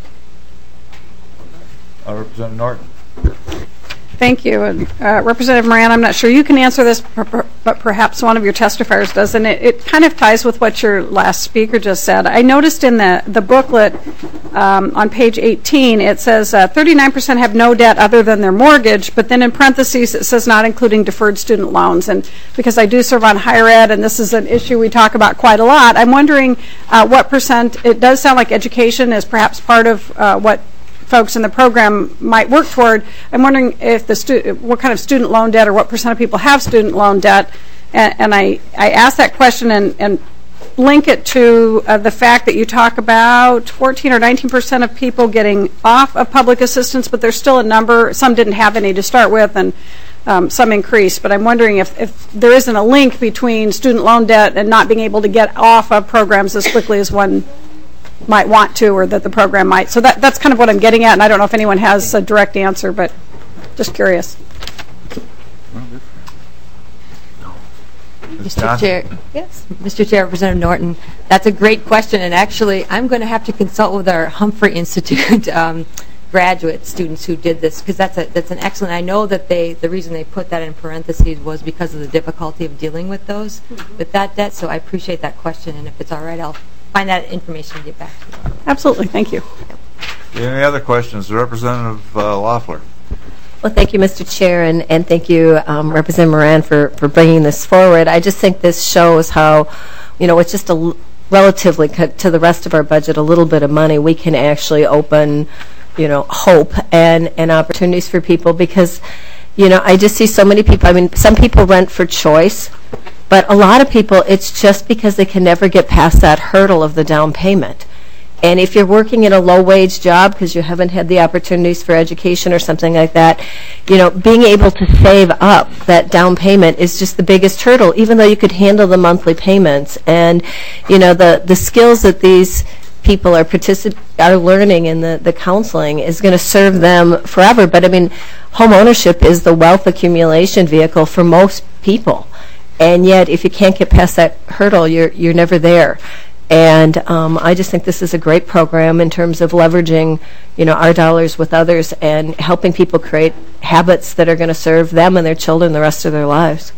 Uh, Representative Norton. Thank you. And, uh, Representative Moran, I'm not sure you can answer this, but perhaps one of your testifiers does, and it, it kind of ties with what your last speaker just said. I noticed in the, the booklet um, on page eighteen, it says uh, thirty-nine percent have no debt other than their mortgage, but then in parentheses it says not including deferred student loans. And because I do serve on higher ed, and this is an issue we talk about quite a lot, I'm wondering uh, what percent, it does sound like education is perhaps part of uh, what folks in the program might work toward. I'm wondering if the stu- what kind of student loan debt or what percent of people have student loan debt, and, and I, I ask that question and, and link it to uh, the fact that you talk about fourteen or nineteen percent of people getting off of public assistance, but there's still a number, some didn't have any to start with, and um, some increased. But I'm wondering if, if there isn't a link between student loan debt and not being able to get off of programs as quickly as one might want to, or that the program might. So that that's kind of what I'm getting at, and I don't know if anyone has a direct answer, but just curious. Mister Chair, yes, Mister Chair, Representative Norton, that's a great question, and actually I'm going to have to consult with our Humphrey Institute um, graduate students who did this, because that's a that's an excellent. I know that they the reason they put that in parentheses was because of the difficulty of dealing with those mm-hmm. with that debt. So I appreciate that question, and if it's all right, I'll find that information and get back to you. Absolutely, thank you. Any other questions? Representative uh, Loeffler. Well, thank you, Mister Chair, and, and thank you, um, Representative Moran, for, for bringing this forward. I just think this shows how, you know, it's just a l- relatively cut to the rest of our budget, a little bit of money, we can actually open, you know, hope and, and opportunities for people, because, you know, I just see so many people. I mean, some people rent for choice, but a lot of people, it's just because they can never get past that hurdle of the down payment. And if you're working in a low-wage job because you haven't had the opportunities for education or something like that, you know, being able to save up that down payment is just the biggest hurdle, even though you could handle the monthly payments. And, you know, the, the skills that these people are particip- are learning in the, the counseling is going to serve them forever. But, I mean, home ownership is the wealth accumulation vehicle for most people. And yet, if you can't get past that hurdle, you're you're never there. And um, I just think this is a great program in terms of leveraging, you know, our dollars with others and helping people create habits that are going to serve them and their children the rest of their lives.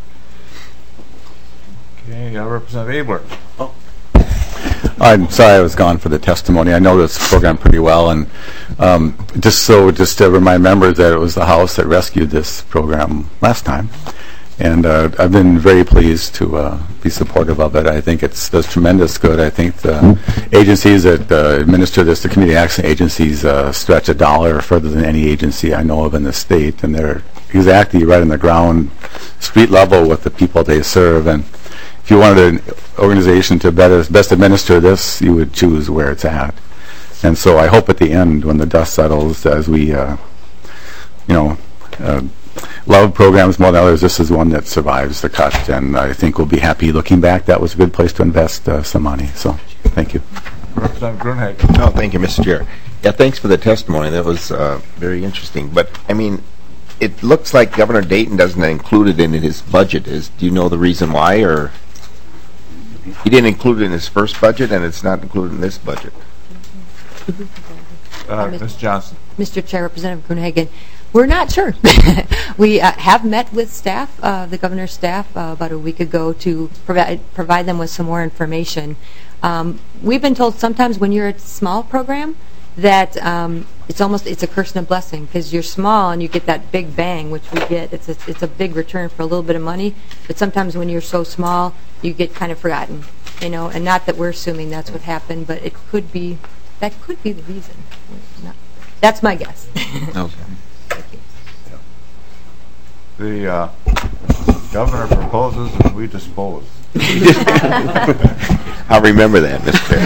Okay, uh, Representative Abler. Oh. I'm sorry I was gone for the testimony. I know this program pretty well, and um, just so just to remind members that it was the House that rescued this program last time. And uh, I've been very pleased to uh, be supportive of it. I think it does tremendous good. I think the agencies that uh, administer this, the community action agencies, uh, stretch a dollar further than any agency I know of in the state, and they're exactly right on the ground, street level with the people they serve. And if you wanted an organization to better, best administer this, you would choose where it's at. And so I hope at the end, when the dust settles, as we, uh, you know, uh, love programs more than others, this is one that survives the cut, and I think we'll be happy looking back. That was a good place to invest uh, some money. So, thank you. Representative Gruenhagen. No, thank you, Mister Chair. Yeah, thanks for the testimony. That was uh, very interesting. But, I mean, it looks like Governor Dayton doesn't include it in his budget. Is Do you know the reason why, or he didn't include it in his first budget, and it's not included in this budget? Uh, Miz Johnson. Mister Chair, Representative Gruenhagen, we're not sure. we uh, have met with staff, uh, the governor's staff, uh, about a week ago to provide provide them with some more information. Um, we've been told sometimes when you're a small program that um, it's almost it's a curse and a blessing, because you're small and you get that big bang, which we get. It's a, it's a big return for a little bit of money, but sometimes when you're so small, you get kind of forgotten, you know. And not that we're assuming that's what happened, but it could be. That could be the reason. Not, that's my guess. Okay. The uh, governor proposes and we dispose. I'll remember that, Mister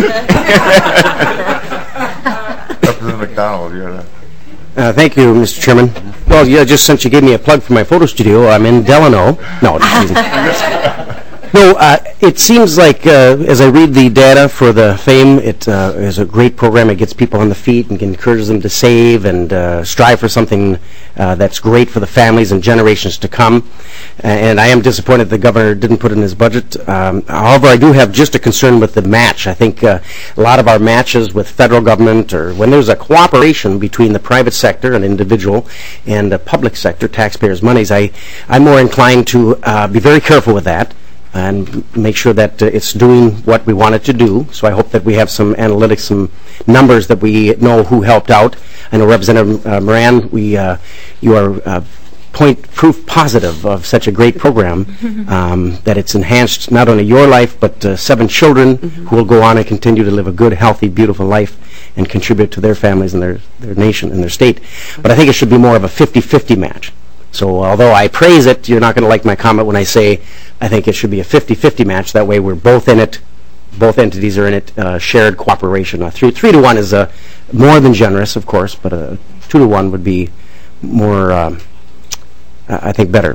Chair. Representative McDonald, you're the... Uh, thank you, Mister Chairman. Well, yeah, just since you gave me a plug for my photo studio, I'm in Delano. No, just kidding. No, uh, it seems like uh, as I read the data for the FAME, it uh, is a great program. It gets people on the feet and encourages them to save and uh, strive for something uh, that's great for the families and generations to come. And I am disappointed the governor didn't put it in his budget. Um, however, I do have just a concern with the match. I think uh, a lot of our matches with federal government, or when there's a cooperation between the private sector and individual and the public sector, taxpayers' monies, I, I'm more inclined to uh, be very careful with that and make sure that uh, it's doing what we want it to do. So I hope that we have some analytics, some numbers that we know who helped out. I know Representative uh, Moran, we, uh, you are uh, point proof positive of such a great program, um, that it's enhanced not only your life, but uh, seven children mm-hmm. who will go on and continue to live a good, healthy, beautiful life and contribute to their families and their, their nation and their state. But I think it should be more of a fifty-fifty match. So although I praise it, you're not going to like my comment when I say I think it should be a fifty-fifty match. That way we're both in it, both entities are in it, uh, shared cooperation. Uh, three, three to one is uh, more than generous, of course, but uh, two to one would be more, um, I think, better.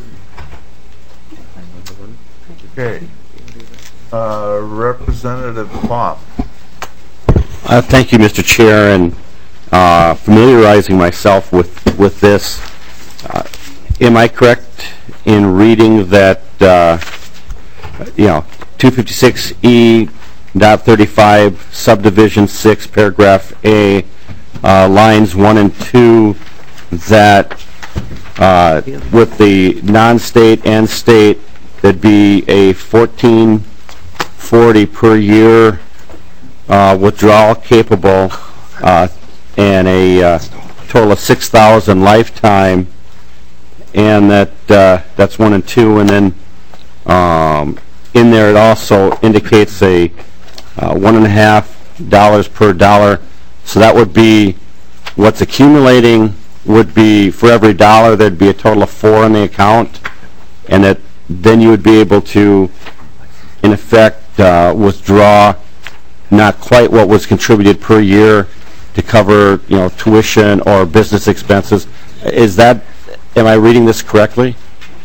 Okay. Uh, Representative Quam. Uh, thank you, Mister Chair, and uh, familiarizing myself with, with this. Uh, am I correct in reading that, uh, you know, two fifty-six E dot thirty-five, subdivision six, paragraph A, uh, lines one and two, that uh, with the non-state and state, there'd be a fourteen forty per year uh, withdrawal capable, uh, and a uh, total of six thousand lifetime. And that uh, that's one and two, and then um, in there it also indicates a uh, one and a half dollars per dollar. So that would be what's accumulating would be for every dollar there'd be a total of four in the account, and that then you would be able to, in effect, uh, withdraw not quite what was contributed per year to cover, you know, tuition or business expenses. Is that Am I reading this correctly?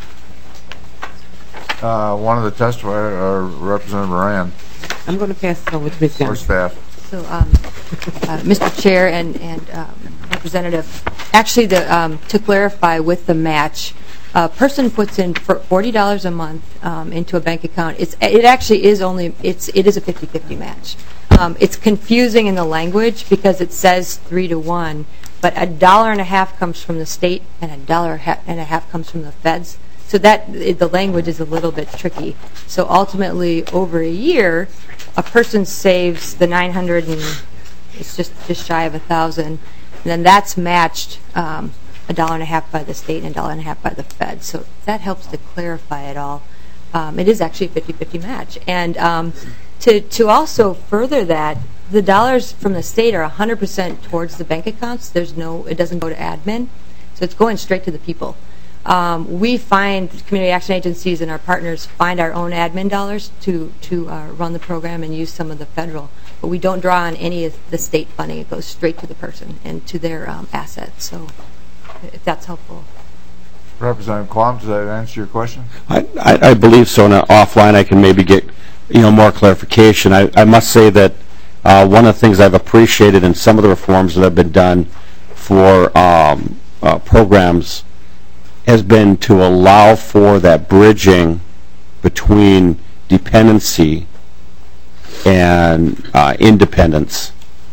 Uh, one of the testifiers, uh, Representative Moran. I'm going to pass it over to Miz Or staff. So, um, uh, Mister Chair and, and um, Representative, actually, the, um, to clarify with the match, a person puts in forty dollars a month um, into a bank account. It's, it actually is only, it's, it is a fifty-fifty match. Um, it's confusing in the language because it says three to one, but a dollar and a half comes from the state and a dollar and a half comes from the feds. So that the language is a little bit tricky. So ultimately, over a year, a person saves the nine hundred and it's just just shy of a thousand, and then that's matched um, a dollar and a half by the state and a dollar and a half by the feds. So that helps to clarify it all. Um, it is actually a fifty-fifty match, and um, to to also further that, the dollars from the state are one hundred percent towards the bank accounts. There's no, it doesn't go to admin, so it's going straight to the people. Um, we find, community action agencies and our partners find our own admin dollars to, to uh, run the program and use some of the federal, but we don't draw on any of the state funding. It goes straight to the person and to their um, assets, so if that's helpful. Representative Quam, does that answer your question? I, I, I believe so, and offline I can maybe get, you know, more clarification. I, I must say that uh, one of the things I've appreciated in some of the reforms that have been done for um, uh, programs has been to allow for that bridging between dependency and uh, independence.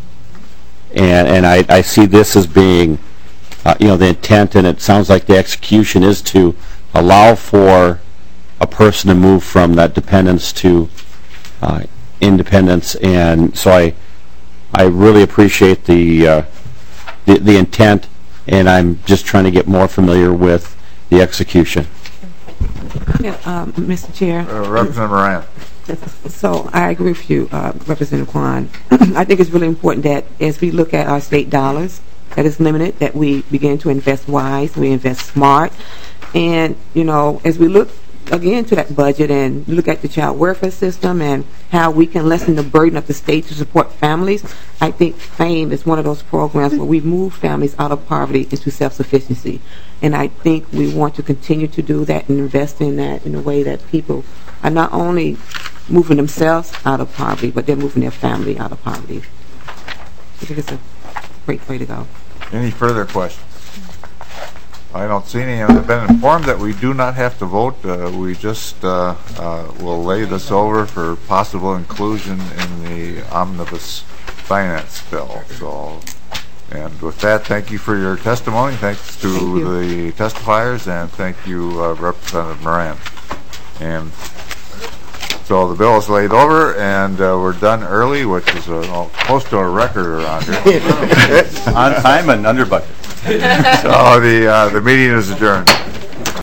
And, and I, I see this as being, uh, you know, the intent, and it sounds like the execution is to allow for a person to move from that dependence to uh, independence. And so I, I really appreciate the, uh, the, the intent, and I'm just trying to get more familiar with the execution. Yeah, um, Mister Chair. Uh, Representative Moran. So I agree with you, uh, Representative Kwan. I think it's really important that as we look at our state dollars, that is limited, that we begin to invest wise, we invest smart, And, you know, as we look again to that budget and look at the child welfare system and how we can lessen the burden of the state to support families, I think FAME is one of those programs where we move families out of poverty into self-sufficiency. And I think we want to continue to do that and invest in that in a way that people are not only moving themselves out of poverty, but they're moving their family out of poverty. I think it's a great way to go. Any further questions? I don't see any. I've been informed that we do not have to vote. Uh, we just uh, uh, will lay this over for possible inclusion in the omnibus finance bill. So, and with that, thank you for your testimony. Thanks to Thank the testifiers, and thank you, uh, Representative Moran. And so the bill is laid over, and uh, we're done early, which is a, oh, close to a record around here. On time and under budget. So the uh, the meeting is adjourned.